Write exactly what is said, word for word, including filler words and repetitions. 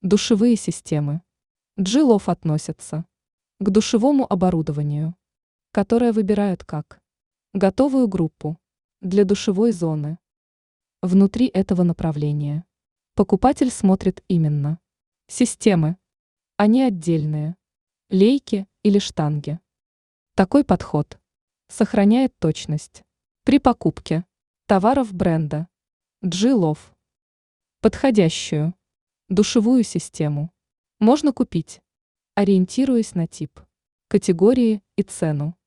Душевые системы. Джилов относятся к душевому оборудованию, которое выбирают как готовую группу для душевой зоны. Внутри этого направления покупатель смотрит именно системы, а не отдельные лейки или штанги. Такой подход сохраняет точность при покупке товаров бренда Джилов. Подходящую душевую систему можно купить, ориентируясь на тип, категории и цену.